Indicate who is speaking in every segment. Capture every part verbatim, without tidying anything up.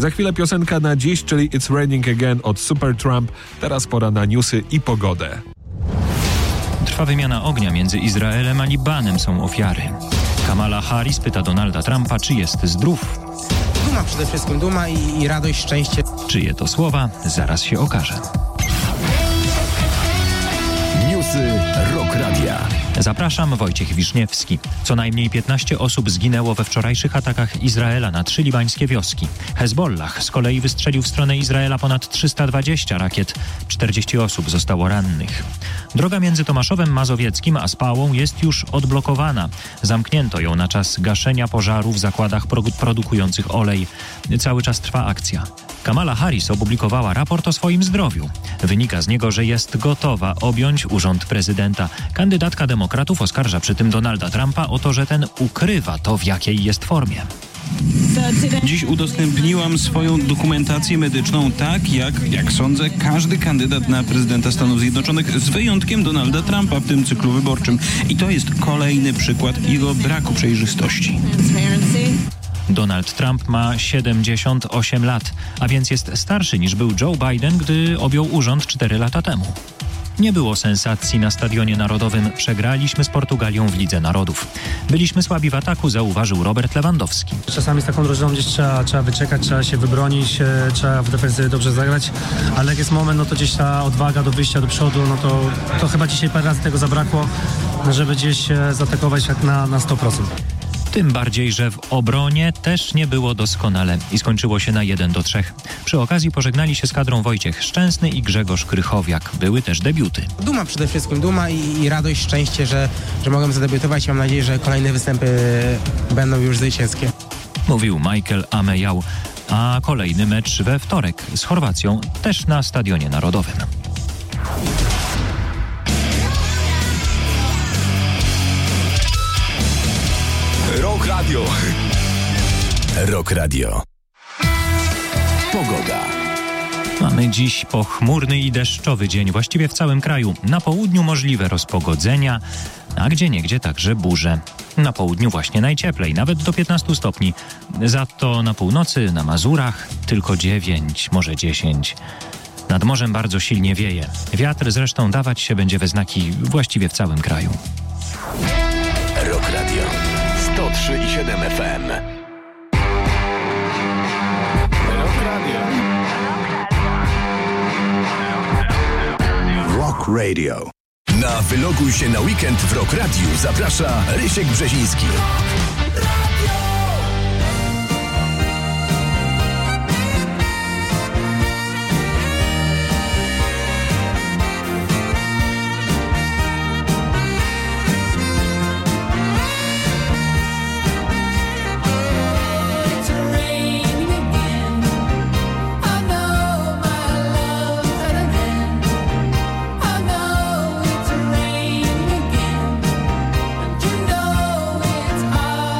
Speaker 1: Za chwilę piosenka na dziś, czyli It's Raining Again od Supertramp. Teraz pora na newsy i pogodę.
Speaker 2: Trwa wymiana ognia między Izraelem a Libanem, są ofiary. Kamala Harris pyta Donalda Trumpa, czy jest zdrów.
Speaker 3: Duma przede wszystkim, duma i, i radość, szczęście.
Speaker 2: Czyje to słowa? Zaraz się okaże.
Speaker 4: Newsy Rock Radia.
Speaker 2: Zapraszam, Wojciech Wiszniewski. Co najmniej piętnaście osób zginęło we wczorajszych atakach Izraela na trzy libańskie wioski. Hezbollah z kolei wystrzelił w stronę Izraela ponad trzysta dwadzieścia rakiet. czterdzieści osób zostało rannych. Droga między Tomaszowem Mazowieckim a Spałą jest już odblokowana. Zamknięto ją na czas gaszenia pożaru w zakładach produ- produkujących olej. Cały czas trwa akcja. Kamala Harris opublikowała raport o swoim zdrowiu. Wynika z niego, że jest gotowa objąć urząd prezydenta. Kandydatka demokratów oskarża przy tym Donalda Trumpa o to, że ten ukrywa to, w jakiej jest formie.
Speaker 5: Dziś udostępniłam swoją dokumentację medyczną tak, jak, jak sądzę, każdy kandydat na prezydenta Stanów Zjednoczonych, z wyjątkiem Donalda Trumpa w tym cyklu wyborczym. I to jest kolejny przykład jego braku przejrzystości.
Speaker 2: Donald Trump ma siedemdziesiąt osiem lat, a więc jest starszy niż był Joe Biden, gdy objął urząd cztery lata temu. Nie było sensacji na Stadionie Narodowym. Przegraliśmy z Portugalią w Lidze Narodów. Byliśmy słabi w ataku, zauważył Robert Lewandowski.
Speaker 6: Czasami z taką drużyną gdzieś trzeba, trzeba wyczekać, trzeba się wybronić, trzeba w defensywie dobrze zagrać, ale jak jest moment, no to gdzieś ta odwaga do wyjścia do przodu, no to, to chyba dzisiaj parę razy tego zabrakło, żeby gdzieś zaatakować jak na, na sto procent.
Speaker 2: Tym bardziej, że w obronie też nie było doskonale i skończyło się na jeden do trzech. Przy okazji pożegnali się z kadrą Wojciech Szczęsny i Grzegorz Krychowiak. Były też debiuty.
Speaker 3: Duma przede wszystkim, duma i, i radość, szczęście, że, że mogłem zadebiutować. Mam nadzieję, że kolejne występy będą już zwycięskie.
Speaker 2: Mówił Michael Amejał. A kolejny mecz we wtorek z Chorwacją, też na Stadionie Narodowym.
Speaker 4: Rock Radio. Rock Radio. Pogoda.
Speaker 2: Mamy dziś pochmurny i deszczowy dzień, właściwie w całym kraju. Na południu możliwe rozpogodzenia, a gdzieniegdzie także burze. Na południu właśnie najcieplej, nawet do piętnastu stopni. Za to na północy, na Mazurach tylko dziewięć, może dziesięć. Nad morzem bardzo silnie wieje. Wiatr zresztą dawać się będzie we znaki właściwie w całym kraju.
Speaker 4: Rock Radio. sto trzy i siedem F M. Rock Radio. Rock Radio. Na Wyloguj się na weekend w Rock Radiu zaprasza Rysiek Brzeziński.
Speaker 7: It's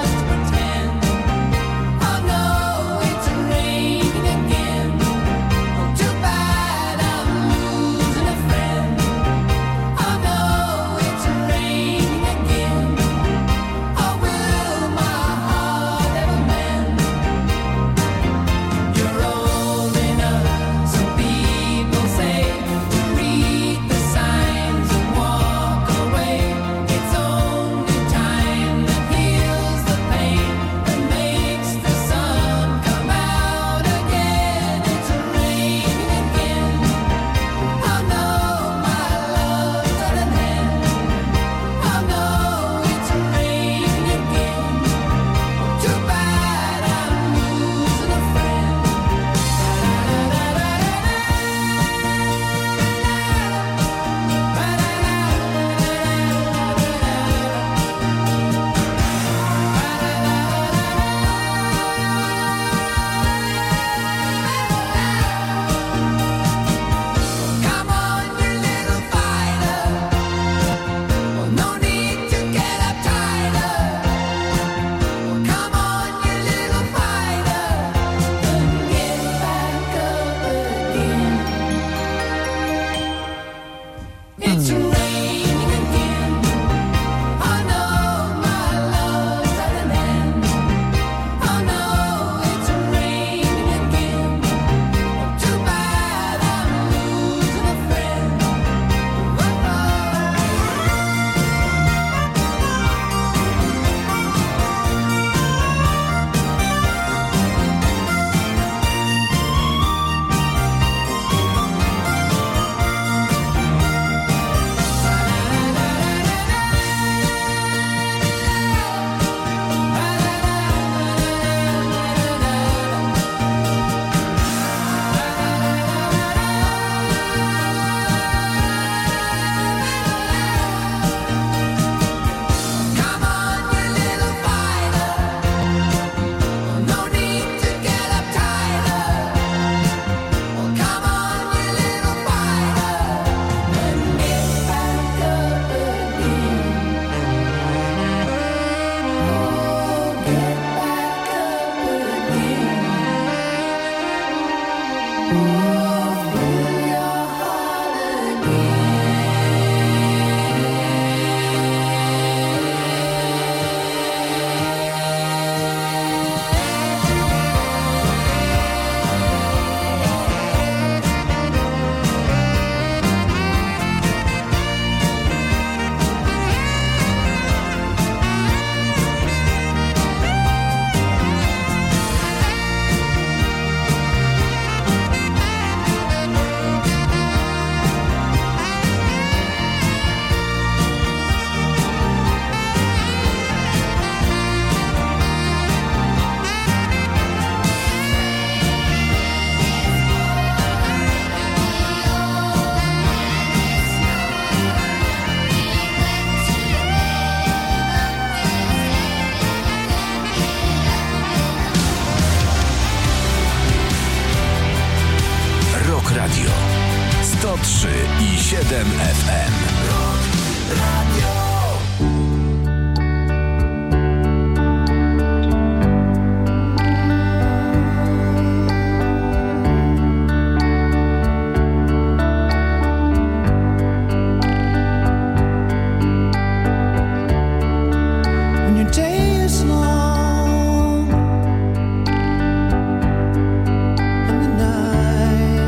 Speaker 4: sto trzy i siedem F M.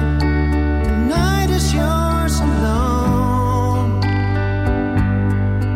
Speaker 7: Night is yours alone.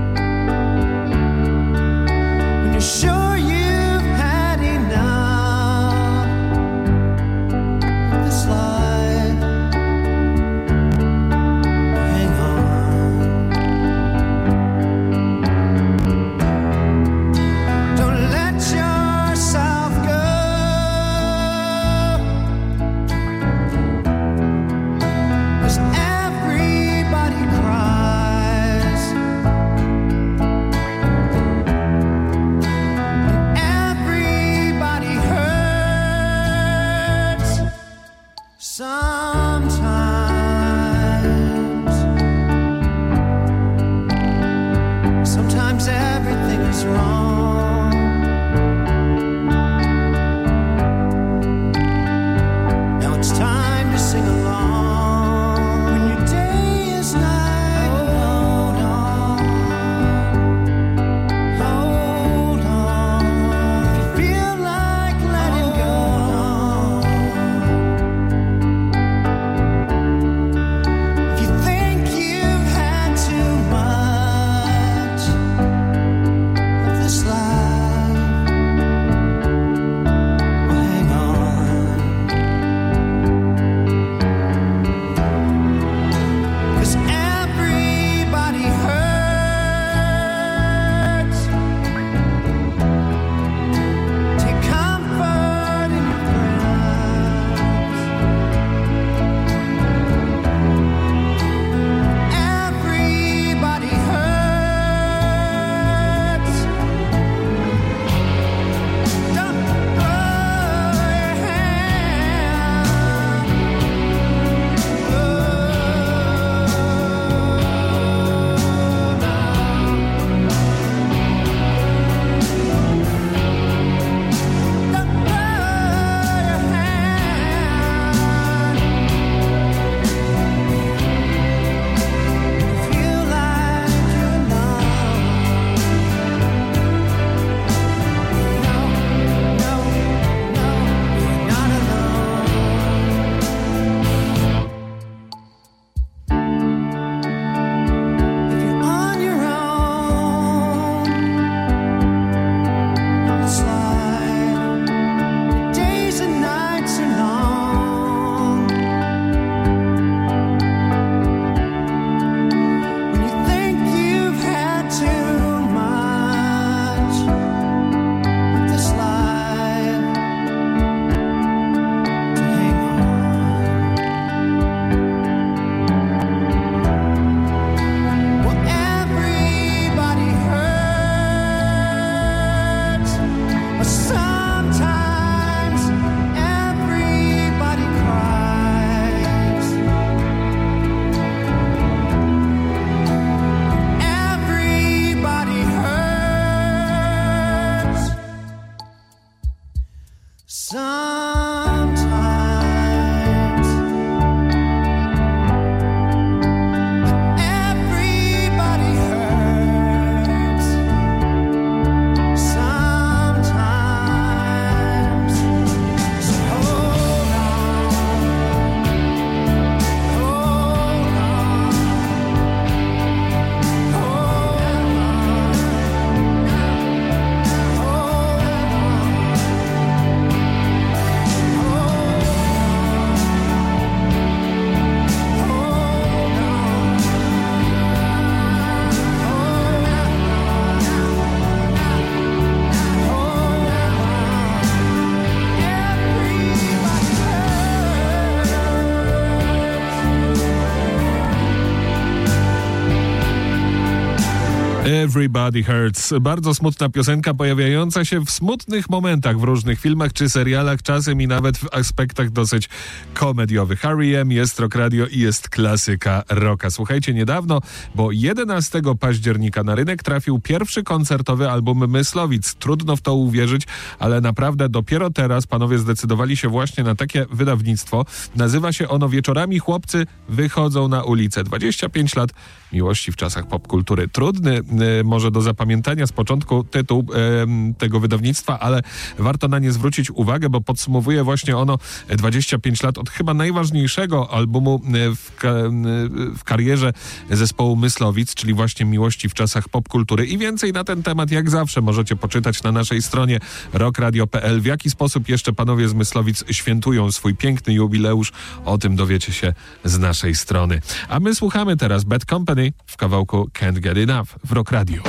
Speaker 1: Everybody Hurts. Bardzo smutna piosenka, pojawiająca się w smutnych momentach w różnych filmach czy serialach, czasem i nawet w aspektach dosyć komediowych. R E M jest Rock Radio i jest klasyka rocka. Słuchajcie, niedawno, bo jedenastego października na rynek trafił pierwszy koncertowy album Myslowic. Trudno w to uwierzyć, ale naprawdę dopiero teraz panowie zdecydowali się właśnie na takie wydawnictwo. Nazywa się ono Wieczorami chłopcy wychodzą na ulicę. dwadzieścia pięć lat miłości w czasach popkultury. Trudny y, może do zapamiętania z początku tytuł y, tego wydawnictwa, ale warto na nie zwrócić uwagę, bo podsumowuje właśnie ono dwadzieścia pięć lat od chyba najważniejszego albumu y, w, ka, y, w karierze zespołu Myslowic, czyli właśnie miłości w czasach popkultury. I więcej na ten temat jak zawsze możecie poczytać na naszej stronie rockradio kropka p l. W jaki sposób jeszcze panowie z Myslowic świętują swój piękny jubileusz, o tym dowiecie się z naszej strony. A my słuchamy teraz Bad Company w kawałku Can't Get Enough w Rock Radio.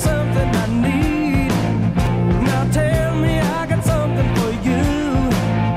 Speaker 7: Tell me I got something for you.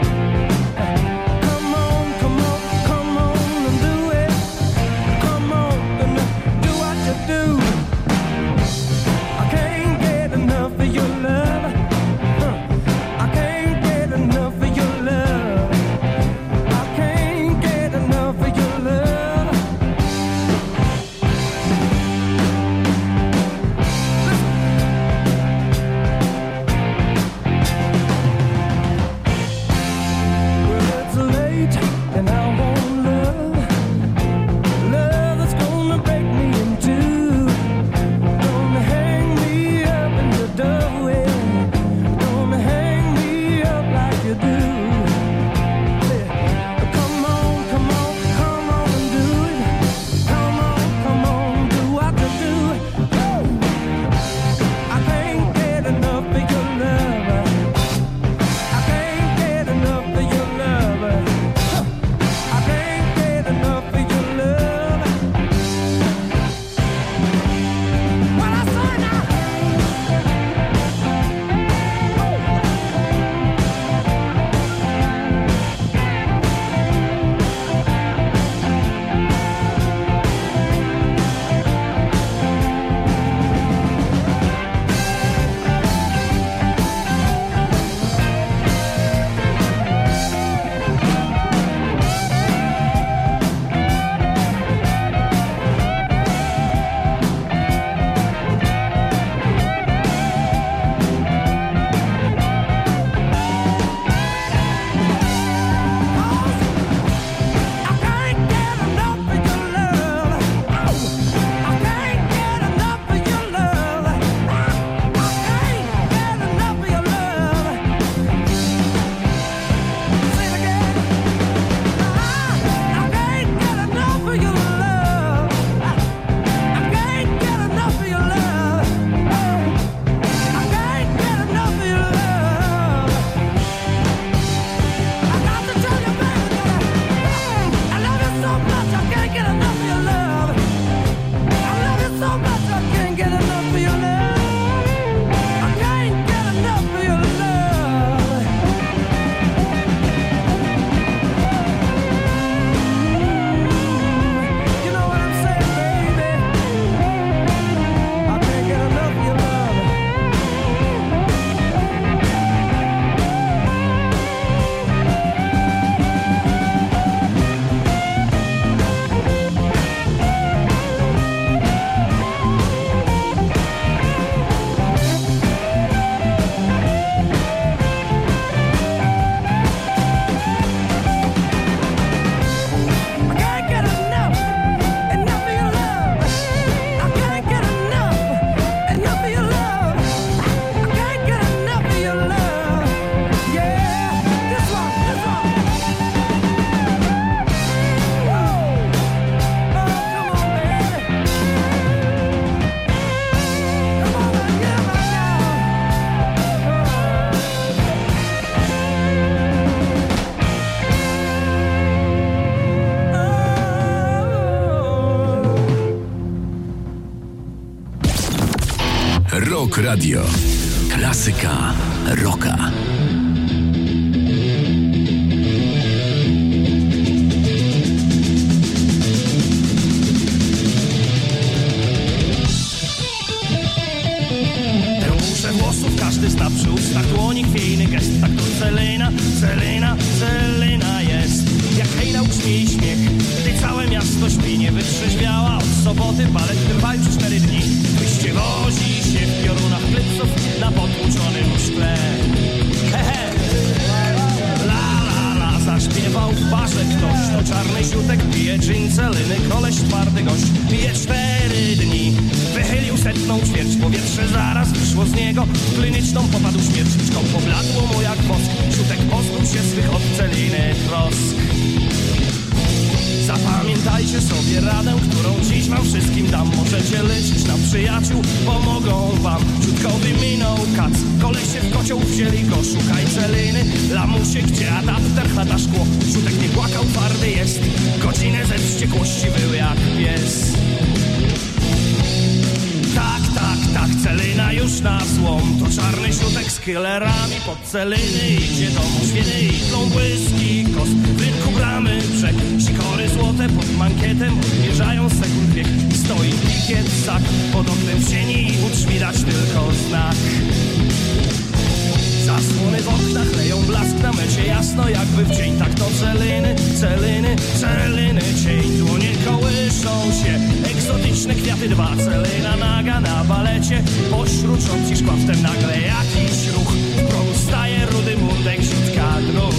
Speaker 4: Rock Radio. Klasyka rocka.
Speaker 7: Każdy zna przy ustach dłoni chwiejny gest. Tak to Selena, Selena, Selena jest. Jak hejna brzmi jej śmiech, gdy całe miasto śpi. Nie wytrzeźwiała od soboty, balet trwa już cztery dni. Wyście wozi się w piorunach pleców na potłuczonym szkle. Hehe, la la la, zaśpiewał w barze ktoś. To czarny siutek pije gin, Seleny, koleś twardy gość. Pije cztery dni. Wychylił setną ćwierć, powietrze zaraz wyszło z niego. W kliniczną popadł śmierć, czką pobladło mu jak wosk. Siutek pozbył się swych od Celiny trosk. Zapamiętajcie sobie radę, którą dziś wam wszystkim dam. Możecie liczyć na przyjaciół, pomogą wam. Ciutkowy minął kac, kolesie w kocioł wzięli go. Szukaj Celiny, lamusie, gdzie adapter chata szkło. Siutek nie płakał, twardy jest. Godzinę ze wściekłości był jak pies. Tak, tak, tak, Celina już na złom. To czarny siutek z killerami pod Celiny. Idzie do mu świny i tlą błyski kos. W rynku bramy brzeg, sikory złote pod mankietem odmierzają sekund wiek. Stoi pikiet, sak, pod oknem w sieni i u drzwi dać tylko znak. Zasłony w oknach leją blask na mecie jasno jakby w dzień. Tak to Celiny, Celiny, Celiny cień. Dłonie kołyszą się, egzotyczne kwiaty dwa. Celina naga na balecie, pośród rząd i szkła. Wtem nagle jakiś ruch, w progu staje rudy mundek, siutka dróg.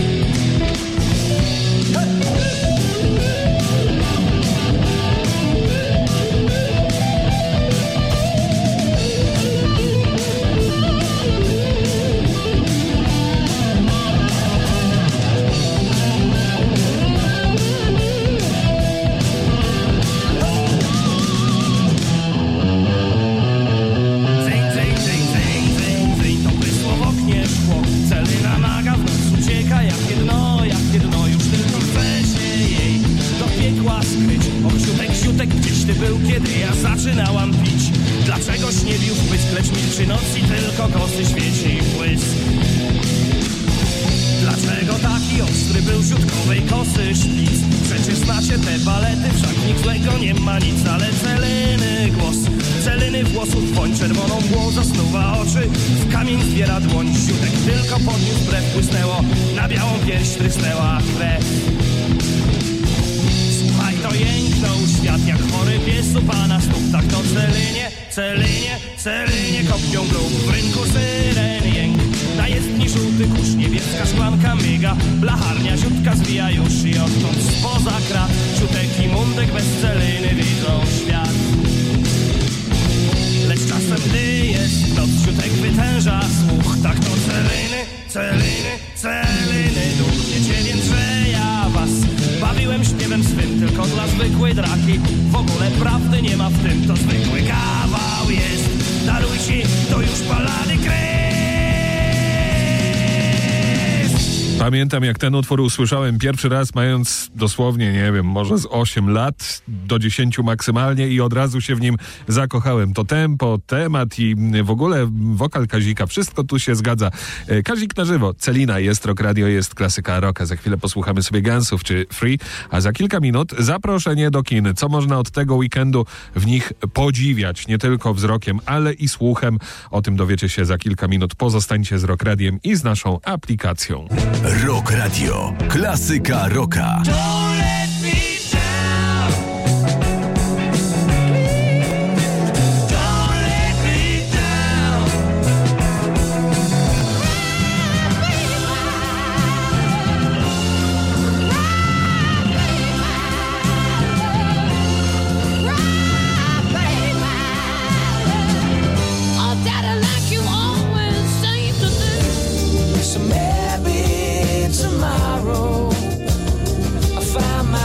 Speaker 7: Gdzieś ty był, kiedy ja zaczynałam pić. Dlaczegoś nie bił w pysk, lecz milczy noc i tylko kosy świeci błysk. Dlaczego taki ostry był siutkowej kosy szpic? Przecież znacie te balety, wszak nic złego nie ma nic. Ale Celiny głos, Celiny włosów woń, czerwoną mgłą zasnuwa oczy, w kamień zbiera dłoń. Siutek tylko podniósł brew, błysnęło, na białą pierś trysnęła krew. To jęknął świat jak chory pies u pana stóp. Tak to Celinie, Celinie, Celinie kopią grób. W rynku syren jęk, na jezdni żółty kurz. Niebieska szklanka myga, blacharnia ziutka zwija już. I odtąd spoza krat siutek i mundek bez Celiny widzą świat. Lecz czasem gdy jest noc, siutek wytęża słuch. Tak to Celiny, Celiny, Celiny duchniecie, więc że ja was bawiłem śpiewem swym tylko dla zwykłej draki. W ogóle prawdy nie ma w tym, to zwykły kawał jest. Darujcie, to już balady kres.
Speaker 1: Pamiętam, jak ten utwór usłyszałem pierwszy raz, mając dosłownie, nie wiem, może z osiem lat do dziesięciu maksymalnie i od razu się w nim zakochałem. To tempo, temat i w ogóle wokal Kazika, wszystko tu się zgadza. Kazik na żywo, Celina, jest Rock Radio, jest klasyka rocka. Za chwilę posłuchamy sobie Gunsów czy Free, a za kilka minut zaproszenie do kin. Co można od tego weekendu w nich podziwiać, nie tylko wzrokiem, ale i słuchem. O tym dowiecie się za kilka minut. Pozostańcie z Rock Radiem i z naszą aplikacją.
Speaker 4: Rock Radio. Klasyka rocka.
Speaker 8: Tomorrow I find my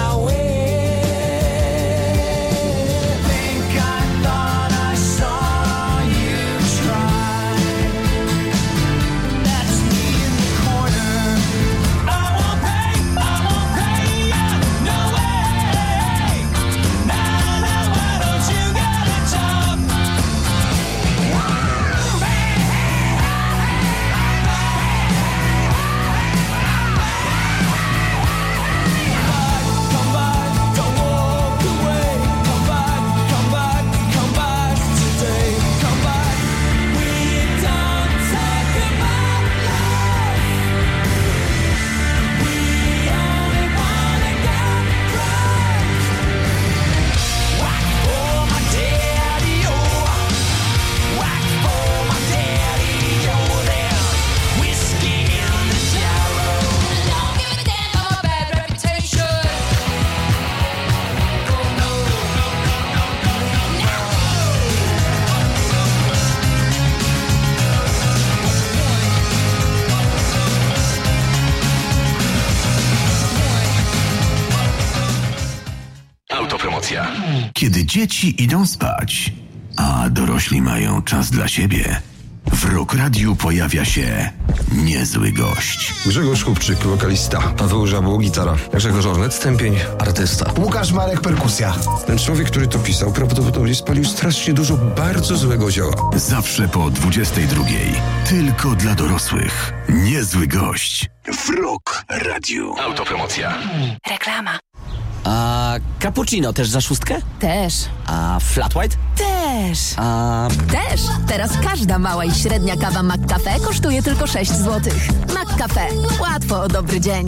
Speaker 4: Dzieci idą spać, a dorośli mają czas dla siebie. W Rock Radiu pojawia się niezły gość.
Speaker 8: Grzegorz Chłopczyk, wokalista. Paweł Żabło, gitara. Grzegorz Ornet, stępień, artysta.
Speaker 9: Łukasz Marek, perkusja.
Speaker 8: Ten człowiek, który to pisał, prawdopodobnie spalił strasznie dużo bardzo złego zioła.
Speaker 4: Zawsze po dwudziestej drugiej. Tylko dla dorosłych. Niezły gość. W Rock Radiu. Autopromocja.
Speaker 10: Reklama.
Speaker 11: A cappuccino też za szóstkę?
Speaker 10: Też.
Speaker 11: A flat white?
Speaker 10: Też.
Speaker 11: A...
Speaker 10: Też. Teraz każda mała i średnia kawa McCafe kosztuje tylko sześć złotych. McCafe. Łatwo o dobry dzień.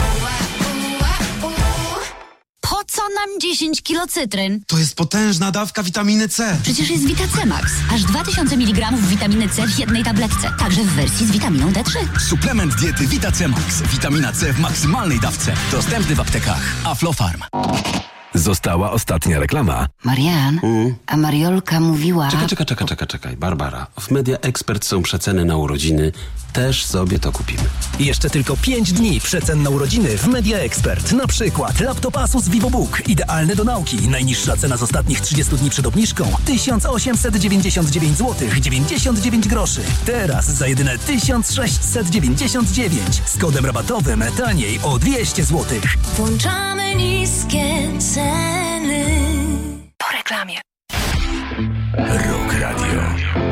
Speaker 12: Po co nam dziesięć kilo cytryn?
Speaker 13: To jest potężna dawka witaminy C.
Speaker 12: Przecież jest Vita C Max. Aż dwa tysiące miligramów witaminy C w jednej tabletce. Także w wersji z witaminą D trzy.
Speaker 14: Suplement diety Vita C Max. Witamina C w maksymalnej dawce. Dostępny w aptekach. Aflofarm.
Speaker 4: Została ostatnia reklama.
Speaker 15: Marian, mm. a Mariolka mówiła...
Speaker 16: Czekaj, czekaj, czekaj, czekaj, czekaj. Barbara, w Media Expert są przeceny na urodziny. Też sobie to kupimy.
Speaker 17: Jeszcze tylko pięć dni przecen na urodziny w Media Expert. Na przykład laptop Asus VivoBook. Idealny do nauki. Najniższa cena z ostatnich trzydziestu dni przed obniżką. tysiąc osiemset dziewięćdziesiąt dziewięć złotych dziewięćdziesiąt dziewięć groszy. Teraz za jedyne tysiąc sześćset dziewięćdziesiąt dziewięć. Z kodem rabatowym taniej o dwieście złotych.
Speaker 12: Włączamy niskie ceny.
Speaker 10: Po reklamie.
Speaker 4: Rock Radio.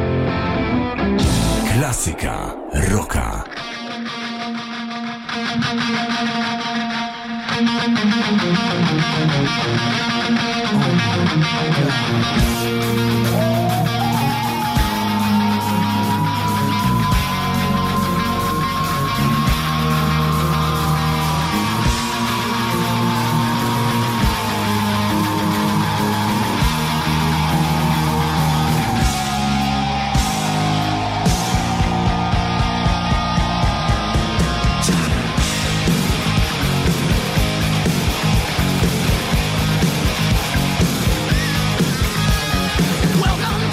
Speaker 4: Klasyka rocka.
Speaker 7: Welcome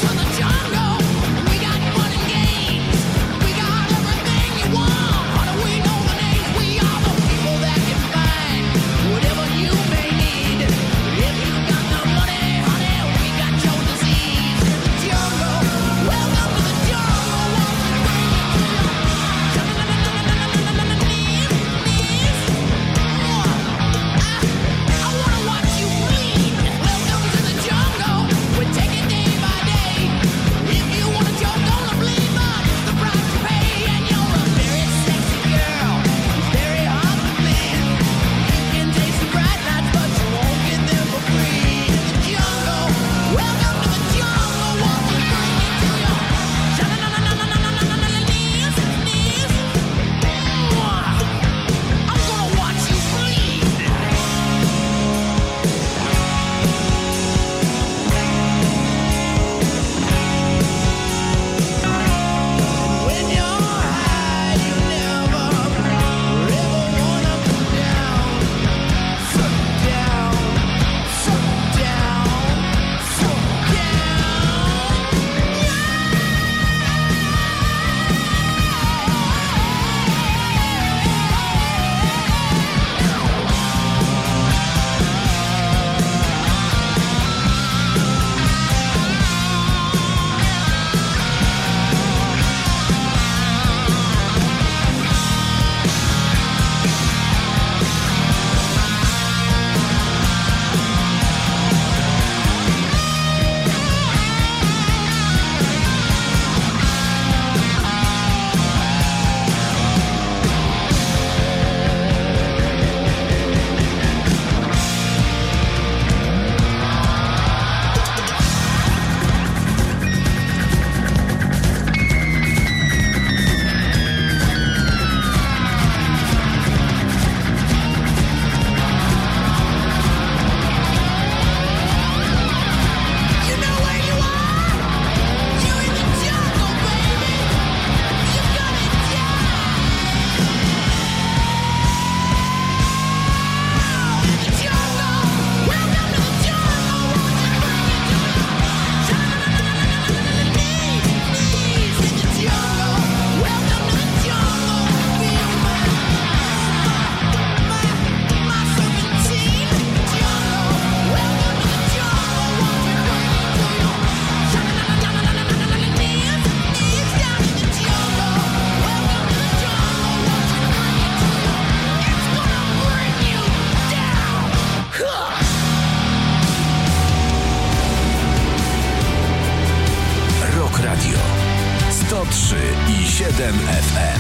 Speaker 4: Radio sto trzy i siedem F M.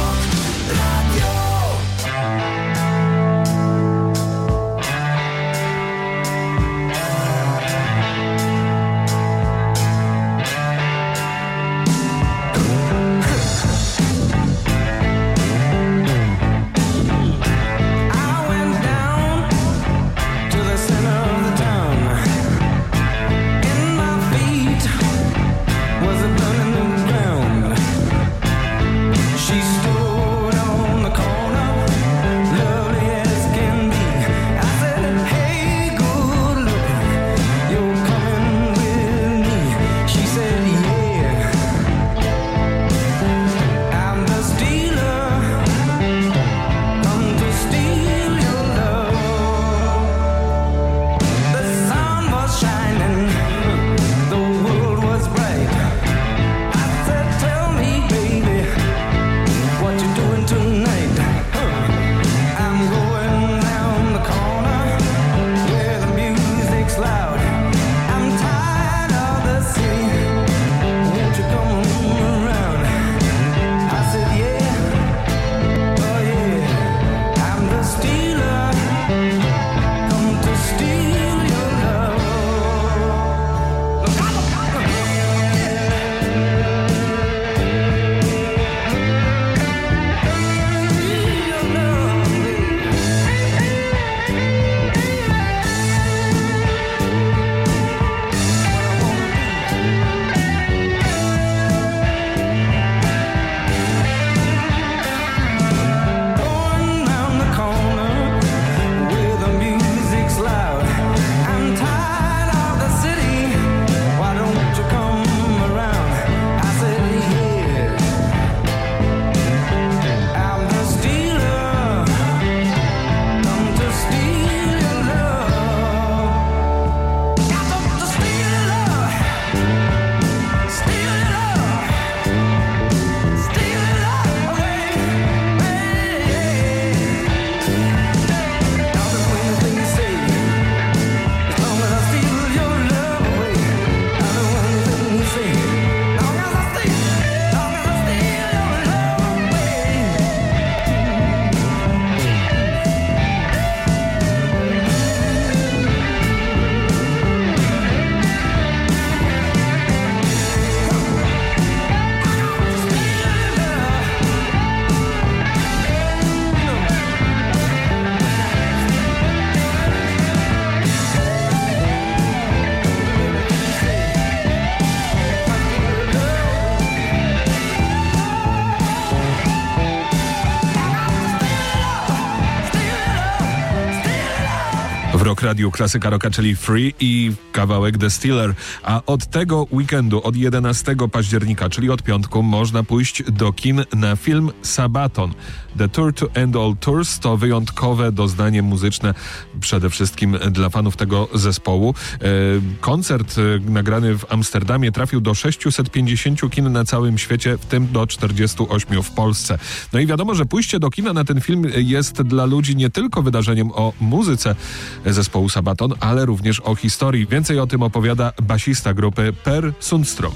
Speaker 1: W Rock Radiu klasyka rocka, czyli Free i kawałek The Stealer. A od tego weekendu, od jedenastego października, czyli od piątku, można pójść do kin na film Sabaton. The Tour to End All Tours to wyjątkowe doznanie muzyczne przede wszystkim dla fanów tego zespołu. E, koncert e, nagrany w Amsterdamie trafił do sześciuset pięćdziesięciu kin na całym świecie, w tym do czterdziestu ośmiu w Polsce. No i wiadomo, że pójście do kina na ten film jest dla ludzi nie tylko wydarzeniem o muzyce zespołu Sabaton, ale również o historii. Więcej o tym opowiada basista grupy Per Sundström.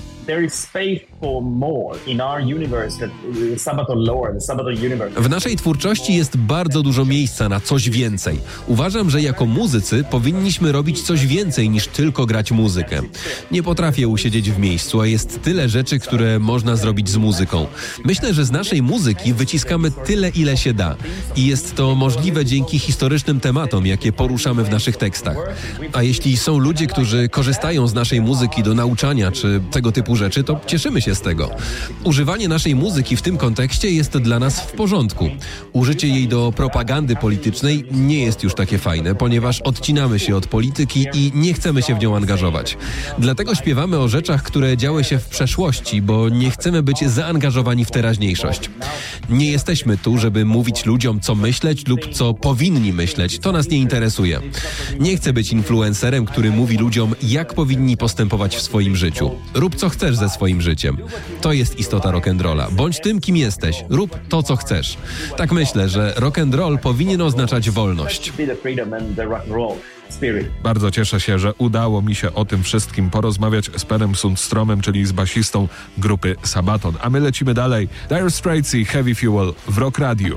Speaker 9: W naszej twórczości jest bardzo dużo miejsca na coś więcej. Uważam, że jako muzycy powinniśmy robić coś więcej niż tylko grać muzykę. Nie potrafię usiedzieć w miejscu, a jest tyle rzeczy, które można zrobić z muzyką. Myślę, że z naszej muzyki wyciskamy tyle, ile się da. I jest to możliwe dzięki historycznym tematom, jakie poruszamy w naszych tekstach. A jeśli są ludzie, którzy korzystają z naszej muzyki do nauczania czy tego typu rzeczy, to cieszymy się z tego. Używanie naszej muzyki w tym kontekście jest dla nas w porządku. Użycie jej do propagandy politycznej nie jest już takie fajne, ponieważ odcinamy się od polityki i nie chcemy się w nią angażować. Dlatego śpiewamy o rzeczach, które działy się w przeszłości, bo nie chcemy być zaangażowani w teraźniejszość. Nie jesteśmy tu, żeby mówić ludziom, co myśleć lub co powinni myśleć. To nas nie interesuje. Nie chcę być influencerem, który mówi ludziom, jak powinni postępować w swoim życiu. Rób co chcesz ze swoim życiem. To jest istota rock'n'rolla. Bądź tym, kim jesteś. Rób to, co chcesz. Tak myślę, że rock'n'roll powinien oznaczać wolność.
Speaker 1: Bardzo cieszę się, że udało mi się o tym wszystkim porozmawiać z Penem Sundstromem, czyli z basistą grupy Sabaton. A my lecimy dalej. Dire Straits i Heavy Fuel w Rock Radio.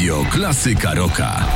Speaker 4: Radio Klasyka Rocka.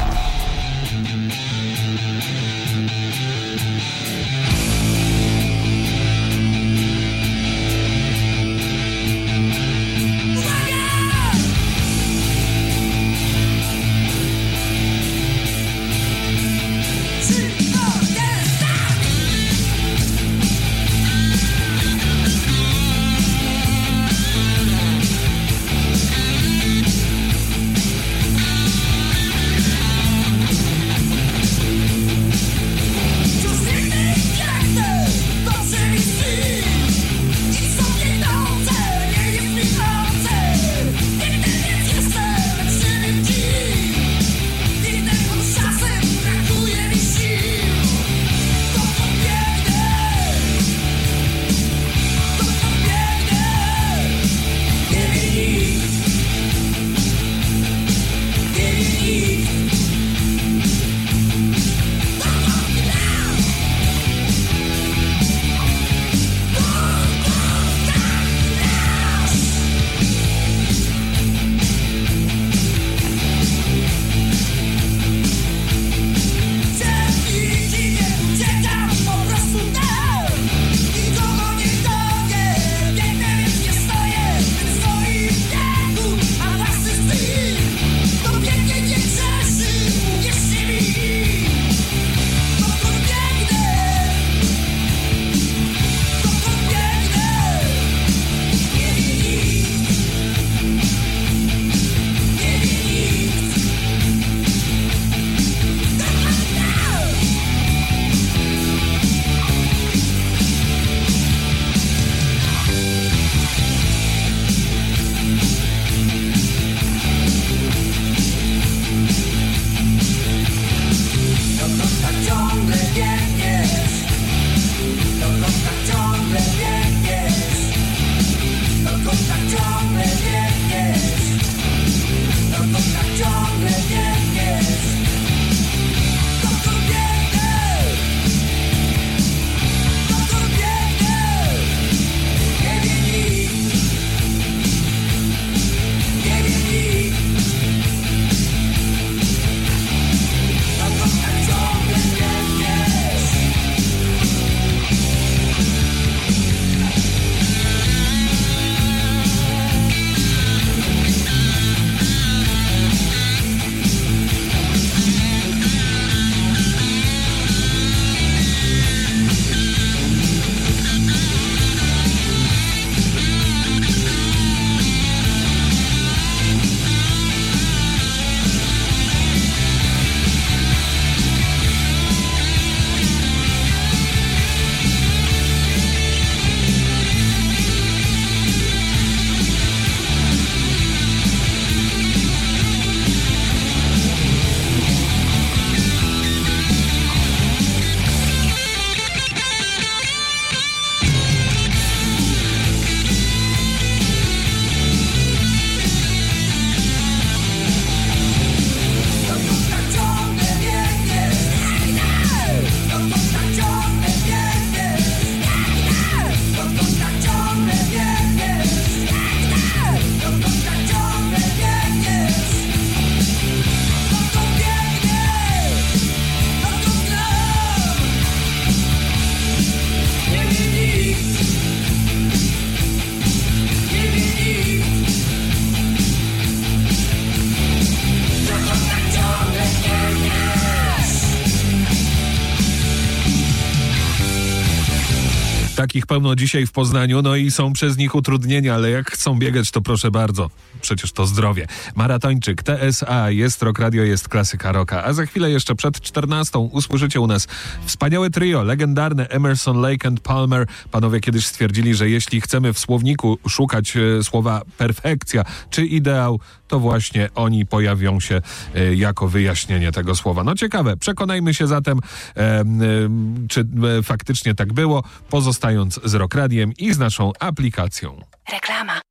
Speaker 1: Takich pełno dzisiaj w Poznaniu, no i są przez nich utrudnienia, ale jak chcą biegać, to proszę bardzo. Przecież to zdrowie. Maratończyk, T S A, jest Rock Radio, jest Klasyka Rocka. A za chwilę jeszcze przed czternastą usłyszycie u nas wspaniałe trio, legendarne Emerson, Lake and Palmer. Panowie kiedyś stwierdzili, że jeśli chcemy w słowniku szukać e, słowa perfekcja czy ideał, to właśnie oni pojawią się e, jako wyjaśnienie tego słowa. No ciekawe, przekonajmy się zatem, e, e, czy e, faktycznie tak było, pozostając z Rock Radiem i z naszą aplikacją.
Speaker 10: Reklama.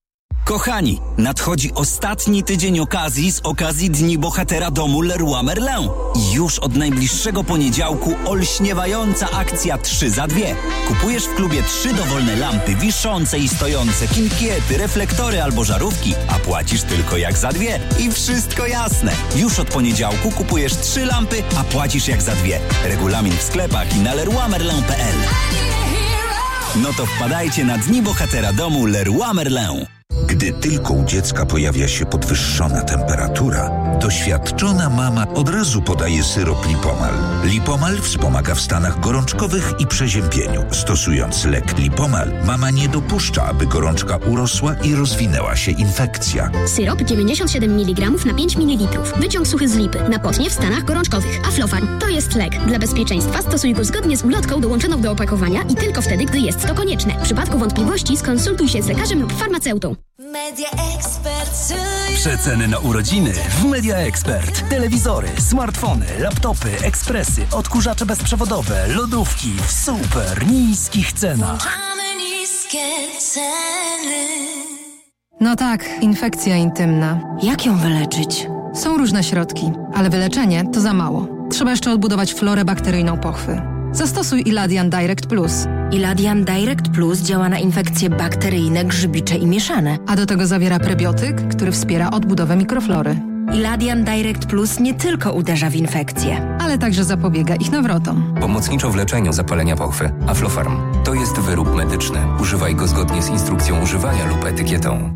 Speaker 14: Kochani, nadchodzi ostatni tydzień okazji z okazji Dni Bohatera domu Leroy Merlin. I już od najbliższego poniedziałku olśniewająca akcja trzy za dwie. Kupujesz w klubie trzy dowolne lampy wiszące i stojące, kinkiety, reflektory albo żarówki, a płacisz tylko jak za dwie. I wszystko jasne. Już od poniedziałku kupujesz trzy lampy, a płacisz jak za dwie. Regulamin w sklepach i na leroy merlin kropka p l. No to wpadajcie na Dni Bohatera domu Leroy Merlin.
Speaker 18: Gdy tylko u dziecka pojawia się podwyższona temperatura, doświadczona mama od razu podaje syrop Lipomal. Lipomal wspomaga w stanach gorączkowych i przeziębieniu. Stosując lek Lipomal, mama nie dopuszcza, aby gorączka urosła i rozwinęła się infekcja.
Speaker 19: Syrop dziewięćdziesiąt siedem miligramów na pięć mililitrów. Wyciąg suchy z lipy. Na potnie w stanach gorączkowych. Aflofarm to jest lek. Dla bezpieczeństwa stosuj go zgodnie z ulotką dołączoną do opakowania i tylko wtedy, gdy jest to konieczne. W przypadku wątpliwości skonsultuj się z lekarzem lub farmaceutą.
Speaker 20: Media Expert.
Speaker 17: Przeceny na urodziny w Media Expert. Telewizory, smartfony, laptopy, ekspresy, odkurzacze bezprzewodowe, lodówki w super niskich cenach.
Speaker 20: Niskie ceny.
Speaker 21: No tak, infekcja intymna.
Speaker 15: Jak ją wyleczyć?
Speaker 21: Są różne środki, ale wyleczenie to za mało. Trzeba jeszcze odbudować florę bakteryjną pochwy. Zastosuj Iladian Direct Plus.
Speaker 15: Iladian Direct Plus działa na infekcje bakteryjne, grzybicze i mieszane.
Speaker 21: A do tego zawiera prebiotyk, który wspiera odbudowę mikroflory.
Speaker 15: Iladian Direct Plus nie tylko uderza w infekcje,
Speaker 21: ale także zapobiega ich nawrotom.
Speaker 8: Pomocniczo w leczeniu zapalenia pochwy. Aflofarm to jest wyrób medyczny. Używaj go zgodnie z instrukcją używania lub etykietą.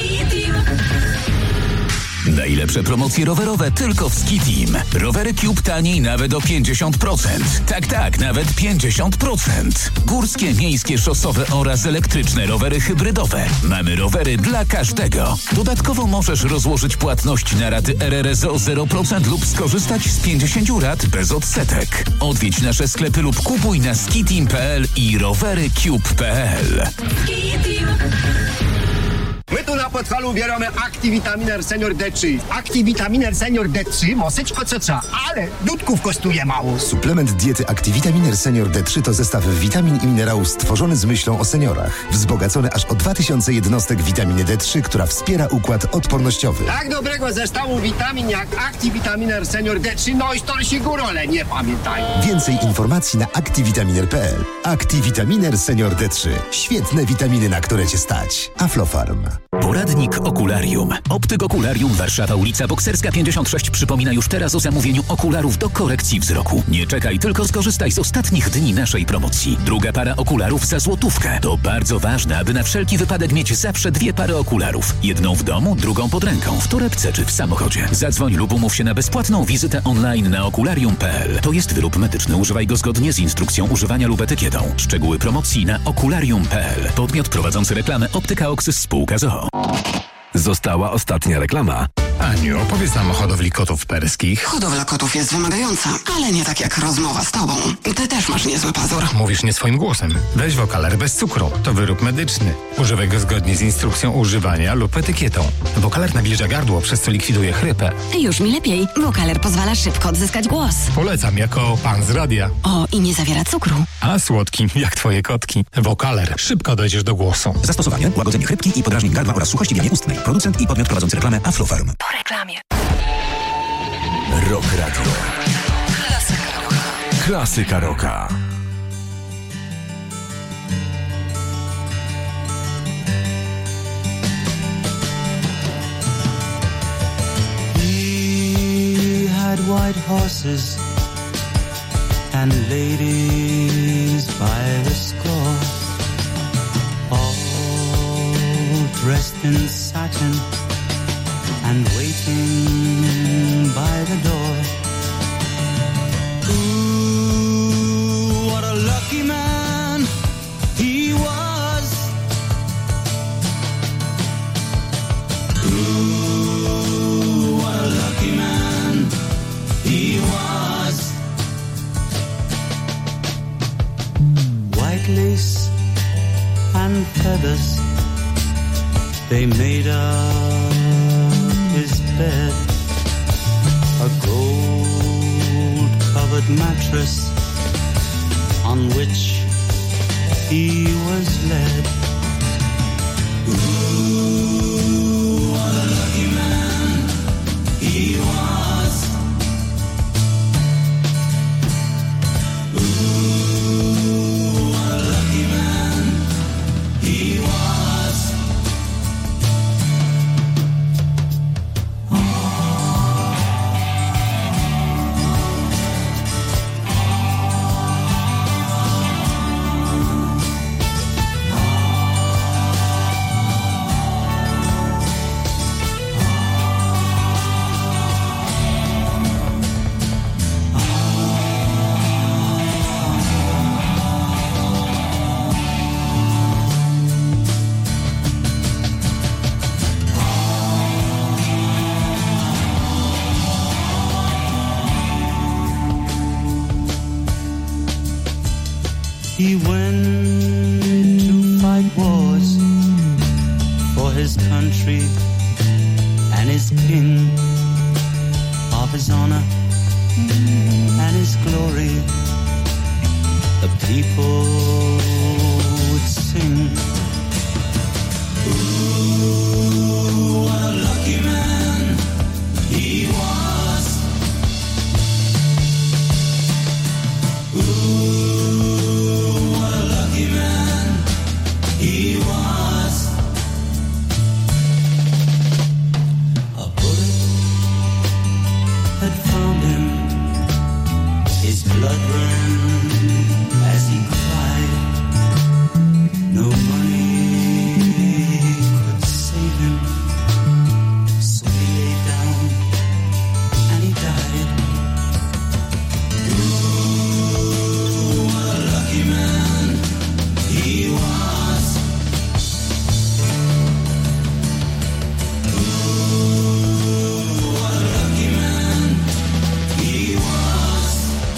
Speaker 14: Najlepsze promocje rowerowe tylko w Ski-Team. Rowery Cube taniej nawet o pięćdziesiąt procent. Tak, tak, nawet pięćdziesiąt procent. Górskie, miejskie, szosowe oraz elektryczne rowery hybrydowe. Mamy rowery dla każdego. Dodatkowo możesz rozłożyć płatność na raty R R S o zero procent lub skorzystać z pięćdziesiąt rat bez odsetek. Odwiedź nasze sklepy lub kupuj na skiteam kropka p l i rowery cube kropka p l.
Speaker 22: My tu na Podhalu bierzemy Activitaminer Senior D trzy. Activitaminer Senior D trzy, moseczko co trzeba, ale dudków kosztuje mało.
Speaker 23: Suplement diety Activitaminer Senior D trzy to zestaw witamin i minerałów stworzony z myślą o seniorach. Wzbogacony aż o dwa tysiące jednostek witaminy D trzy, która wspiera układ odpornościowy.
Speaker 22: Tak dobrego zestawu witamin jak Activitaminer Senior D trzy, no i stolsi górole, nie pamiętaj.
Speaker 23: Więcej informacji na activitaminer kropka p l. Activitaminer Senior D trzy. Świetne witaminy, na które cię stać. Aflofarm.
Speaker 14: Poradnik Okularium. Optyk Okularium, Warszawa, ulica Bokserska pięćdziesiąt sześć przypomina już teraz o zamówieniu okularów do korekcji wzroku. Nie czekaj, tylko skorzystaj z ostatnich dni naszej promocji. Druga para okularów za złotówkę. To bardzo ważne, aby na wszelki wypadek mieć zawsze dwie pary okularów. Jedną w domu, drugą pod ręką, w torebce czy w samochodzie. Zadzwoń lub umów się na bezpłatną wizytę online na okularium kropka p l. To jest wyrób medyczny. Używaj go zgodnie z instrukcją używania lub etykietą. Szczegóły promocji na okularium kropka p l. Podmiot prowadzący reklamę Optyka Oxys Spółka z o o.
Speaker 4: Została ostatnia reklama.
Speaker 24: Aniu, opowiedz nam o hodowli kotów perskich.
Speaker 25: Hodowla kotów jest wymagająca, ale nie tak jak rozmowa z tobą. Ty też masz niezły pazur.
Speaker 24: Mówisz nie swoim głosem. Weź Wokaler bez cukru. To wyrób medyczny. Używaj go zgodnie z instrukcją używania lub etykietą. Wokaler nawilża gardło, przez co likwiduje chrypę.
Speaker 15: Już mi lepiej. Wokaler pozwala szybko odzyskać głos.
Speaker 24: Polecam jako pan z radia.
Speaker 15: O, i nie zawiera cukru.
Speaker 24: A słodki, jak twoje kotki. Wokaler. Szybko dojdziesz do głosu.
Speaker 26: Zastosowanie: łagodzenie chrypki i podrażnień gardła oraz suchości w jamie ustnej. Producent i podmiot prowadzący reklamę Aflofarm.
Speaker 15: Po reklamie.
Speaker 4: Rock Radio.
Speaker 15: Klasyka rocka.
Speaker 4: Klasyka rocka.
Speaker 27: He had white horses and ladies by the score, all dressed in satin and waiting by the door. Ooh, what a lucky man he was. Ooh, what a lucky man he was. White lace and feathers, they made up his bed, a gold-covered mattress on which he was led. Ooh. He went to fight wars for his country and his king, of his honor and his glory. The people would sing. Ooh, what a lucky man he was. Ooh, what a lucky man he was. A bullet had found him. His blood ran as he cried. No money could save him, so he lay down and he died. Ooh, what a lucky man he was. Ooh, what a lucky man he was.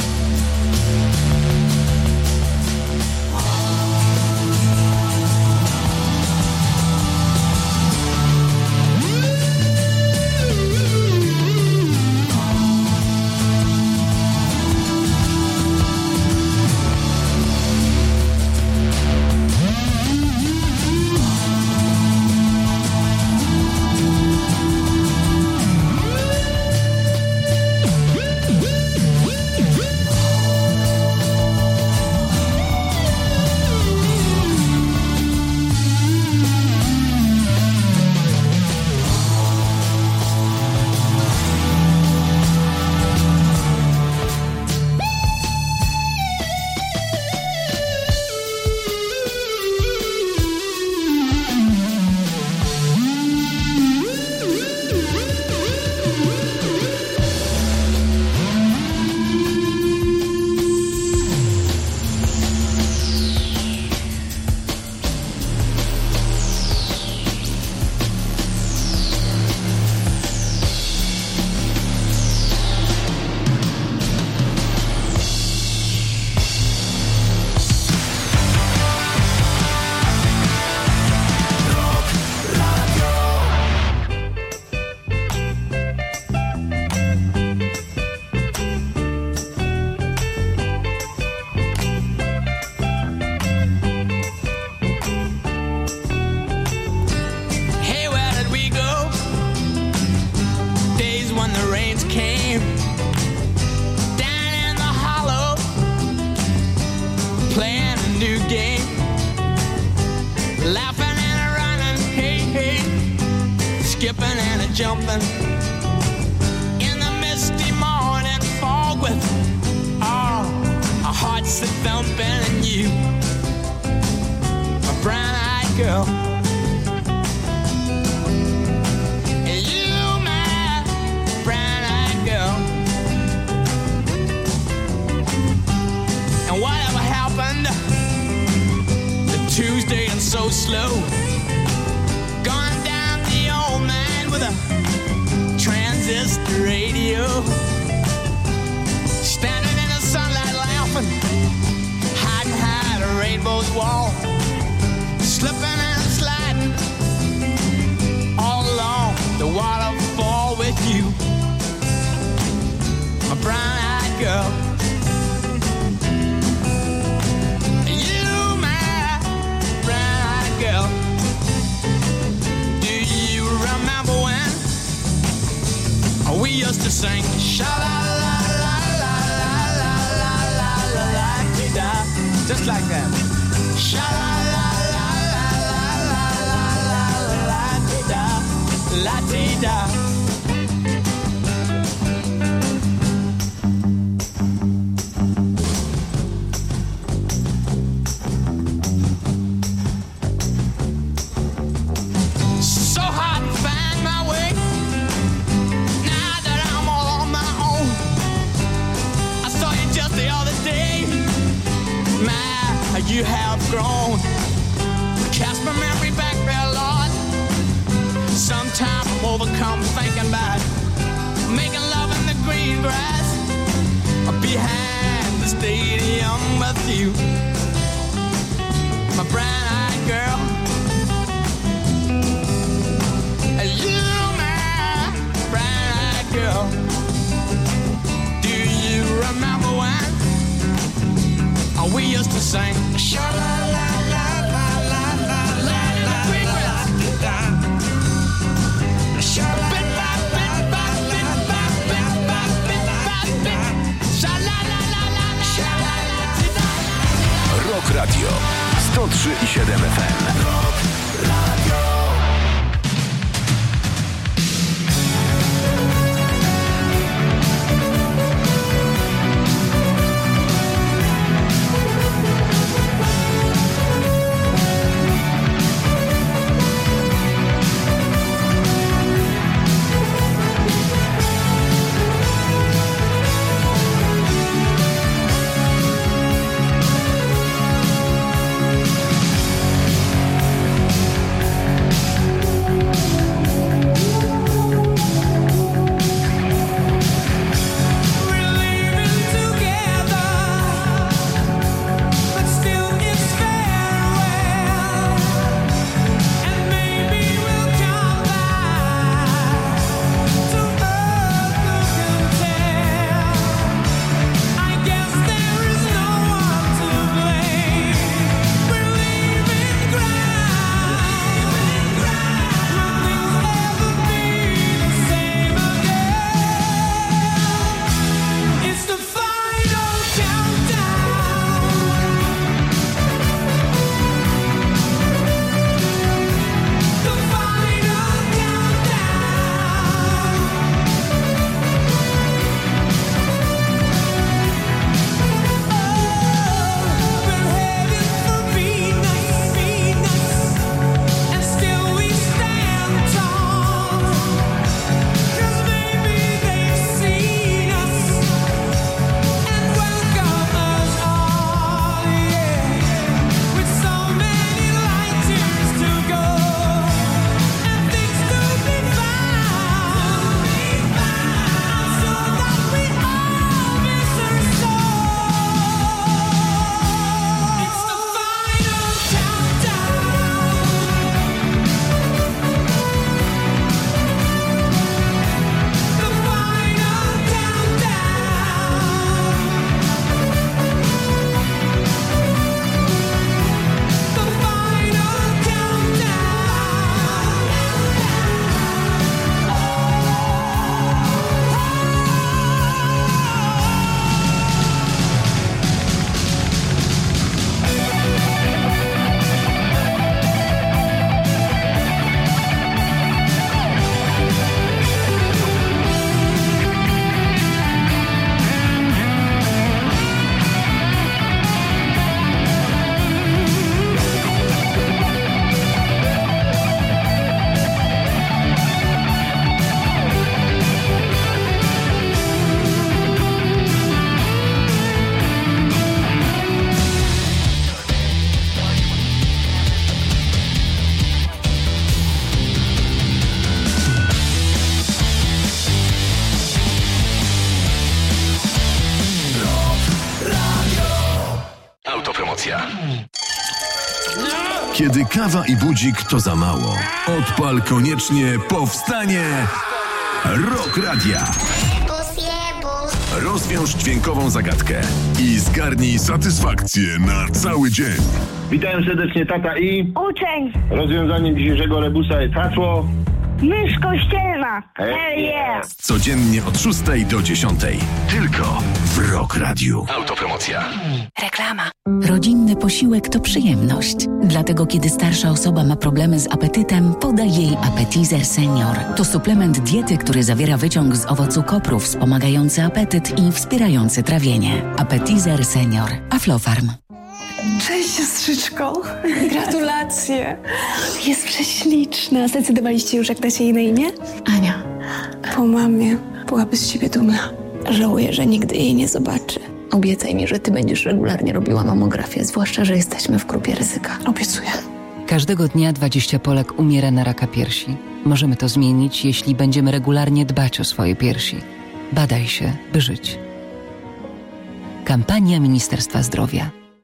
Speaker 2: Hey, where did we go? Days when the rains came down in the hollow, playing a new game, laughing and a running, hey, hey, skipping and a jumping in the misty morning fog with all our hearts that thumping, and you, a brown-eyed girl. And you, my brown-eyed girl. And whatever happened to Tuesday and so slow, gone down the old man with a transistor radio, standing in the sunlight laughing, hiding behind a rainbow's wall, slipping and sliding all along the waterfall with you, my brown-eyed girl. You, my brown-eyed girl. Do you remember when we used to sing sha-la-la-la-la-la-la-la-la-la-la-la-la-la-la-la, just like that. Sha-la-la-la-la-la-la-la-la-la-la-la-la-la-la. So hard to find my way now that I'm all on my own. I saw you just the other day. My, you have grown. Cast my memory back there, Lord. Sometimes I'm overcome thinking about making love in the green grass behind the stadium with you. my brown-eyed girl. You, my brown-eyed girl. Do you remember when we used to sing?
Speaker 4: Rock Radio sto trzy i siedem F M. Rock Radio. Kiedy kawa i budzik to za mało, odpal koniecznie powstanie Rock Radia. Rozwiąż dźwiękową zagadkę i zgarnij satysfakcję na cały dzień.
Speaker 3: Witam serdecznie, tata i...
Speaker 5: Uczeń.
Speaker 3: Rozwiązaniem dzisiejszego rebusa jest hasło...
Speaker 5: Mysz kościelna. Hell yeah.
Speaker 4: Codziennie od szóstej do dziesiątej. Tylko w Rock Radiu. Autopromocja.
Speaker 6: Reklama. Rodzinny posiłek to przyjemność. Dlatego kiedy starsza osoba ma problemy z apetytem, podaj jej Appetizer Senior. To suplement diety, który zawiera wyciąg z owocu kopru wspomagający apetyt i wspierający trawienie. Appetizer Senior. Aflofarm.
Speaker 11: Cześć, siostrzyczko. Gratulacje. Jest prześliczna. Zdecydowaliście już, jak dacie jej na imię? Ania. Po mamie byłaby z ciebie dumna. Żałuję, że nigdy jej nie zobaczy. Obiecaj mi, że ty będziesz regularnie robiła mamografię, zwłaszcza, że jesteśmy w grupie ryzyka. Obiecuję.
Speaker 12: Każdego dnia dwadzieścia Polek umiera na raka piersi. Możemy to zmienić, jeśli będziemy regularnie dbać o swoje piersi. Badaj się, by żyć. Kampania Ministerstwa Zdrowia.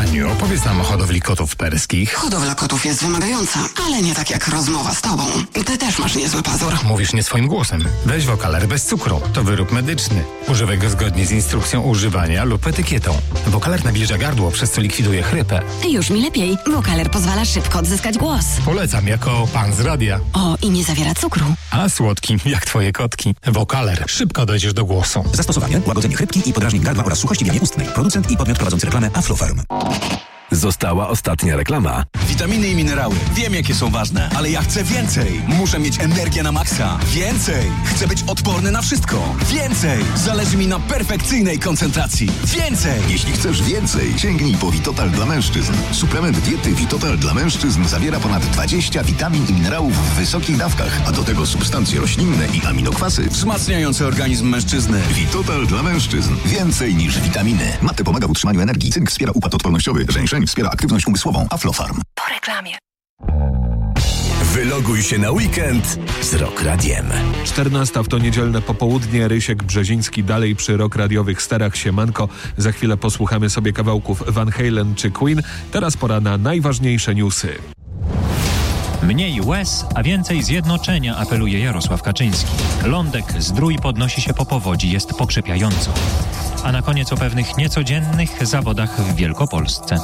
Speaker 24: Aniu, opowiedz nam o hodowli kotów perskich.
Speaker 25: Hodowla kotów jest wymagająca, ale nie tak jak rozmowa z tobą. Ty też masz niezły pazur.
Speaker 24: Mówisz nie swoim głosem. Weź Wokaler bez cukru. To wyrób medyczny. Używaj go zgodnie z instrukcją używania lub etykietą. Wokaler nawilża gardło, przez co likwiduje chrypę.
Speaker 19: Już mi lepiej. Wokaler pozwala szybko odzyskać głos.
Speaker 24: Polecam jako pan z radia.
Speaker 19: O, i nie zawiera cukru.
Speaker 24: A słodki, jak twoje kotki. Wokaler. Szybko dojdziesz do głosu.
Speaker 26: Zastosowanie: łagodzenie chrypki i podrażnień gardła oraz suchości w jamie ustnej. Producent i podmiot prowadzący reklamę Aflofarm.
Speaker 4: Została ostatnia reklama.
Speaker 1: Witaminy i minerały. Wiem, jakie są ważne, ale ja chcę więcej. Muszę mieć energię na maksa. Więcej. Chcę być odporny na wszystko. Więcej. Zależy mi na perfekcyjnej koncentracji. Więcej.
Speaker 7: Jeśli chcesz więcej, sięgnij po Vitotal dla mężczyzn. Suplement diety Vitotal dla mężczyzn zawiera ponad dwadzieścia witamin i minerałów w wysokich dawkach, a do tego substancje roślinne i aminokwasy
Speaker 1: wzmacniające organizm mężczyzny.
Speaker 7: Vitotal dla mężczyzn. Więcej niż witaminy. Mate pomaga w utrzymaniu energii. Cynk wspiera układ odpornościowy. Żeńszeń wspiera aktywność umysłową. Aflofarm.
Speaker 19: Po reklamie.
Speaker 4: Wyloguj się na weekend z Rock Radiem.
Speaker 9: czternasta w to niedzielne popołudnie. Rysiek Brzeziński dalej przy rock radiowych sterach. Siemanko. Za chwilę posłuchamy sobie kawałków Van Halen czy Queen. Teraz pora na najważniejsze newsy.
Speaker 10: Mniej łez, a więcej zjednoczenia, apeluje Jarosław Kaczyński. Lądek Zdrój podnosi się po powodzi, jest pokrzepiająco. A na koniec o pewnych niecodziennych zawodach w Wielkopolsce.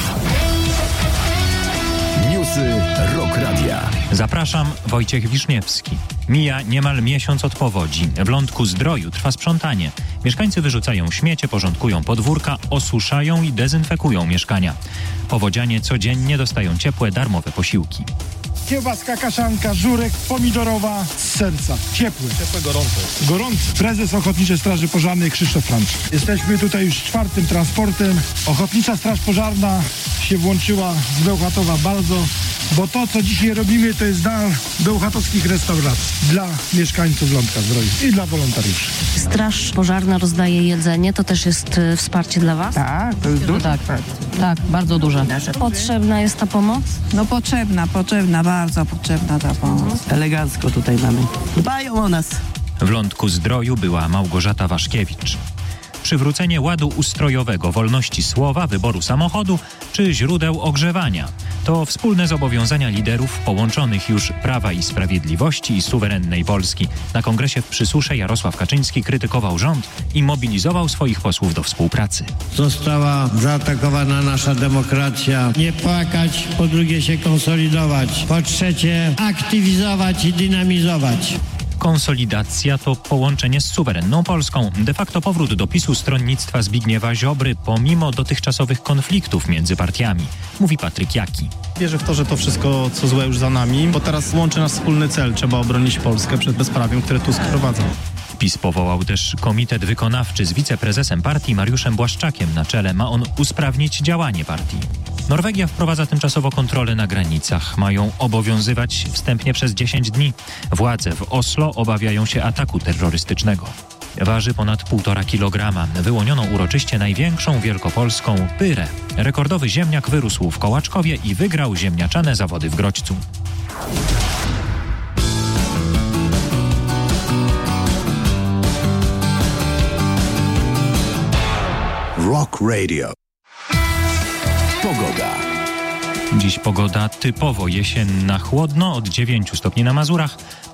Speaker 4: Newsy Rock Radia.
Speaker 10: Zapraszam, Wojciech Wiszniewski. Mija niemal miesiąc od powodzi. W Lądku Zdroju trwa sprzątanie. Mieszkańcy wyrzucają śmiecie, porządkują podwórka, osuszają i dezynfekują mieszkania. Powodzianie codziennie dostają ciepłe, darmowe posiłki.
Speaker 13: Kiełbaska, kaszanka, żurek, pomidorowa z serca. Ciepłe.
Speaker 16: Ciepłe, gorące.
Speaker 13: Gorące. Prezes Ochotniczej Straży Pożarnej Krzysztof Francz. Jesteśmy tutaj już czwartym transportem. Ochotnicza Straż Pożarna się włączyła z Bełchatowa bardzo, bo to, co dzisiaj robimy, to jest dla bełchatowskich restauracji, dla mieszkańców Lądka Zdroju i dla wolontariuszy.
Speaker 18: Straż Pożarna rozdaje jedzenie, to też jest y, wsparcie dla Was?
Speaker 16: Tak, to jest duże.
Speaker 18: Tak, tak, bardzo duże. Potrzebna jest ta pomoc?
Speaker 16: No potrzebna, potrzebna, bardzo potrzebna ta pomoc. Elegancko tutaj mamy. Dbają o nas.
Speaker 10: W Lądku Zdroju była Małgorzata Waszkiewicz. Przywrócenie ładu ustrojowego, wolności słowa, wyboru samochodu czy źródeł ogrzewania. To wspólne zobowiązania liderów połączonych już Prawa i Sprawiedliwości i suwerennej Polski. Na kongresie w Przysusze Jarosław Kaczyński krytykował rząd i mobilizował swoich posłów do współpracy.
Speaker 28: Została zaatakowana nasza demokracja. Nie płakać, po drugie się konsolidować. Po trzecie aktywizować i dynamizować.
Speaker 10: Konsolidacja to połączenie z suwerenną Polską. De facto powrót do PiSu stronnictwa Zbigniewa Ziobry pomimo dotychczasowych konfliktów między partiami, mówi Patryk Jaki.
Speaker 16: Wierzę w to, że to wszystko, co złe, już za nami, bo teraz łączy nas wspólny cel. Trzeba obronić Polskę przed bezprawiem, które Tusk wprowadza.
Speaker 10: PiS powołał też komitet wykonawczy z wiceprezesem partii Mariuszem Błaszczakiem na czele. Ma on usprawnić działanie partii. Norwegia wprowadza tymczasowo kontrole na granicach. Mają obowiązywać wstępnie przez dziesięć dni. Władze w Oslo obawiają się ataku terrorystycznego. Waży ponad półtora kilograma. Wyłonioną uroczyście największą wielkopolską pyrę. Rekordowy ziemniak wyrósł w Kołaczkowie i wygrał ziemniaczane zawody w Grodźcu.
Speaker 4: Rock Radio. Pogoda.
Speaker 10: Dziś pogoda typowo jesienna, chłodno od dziewięciu stopni na Mazurach,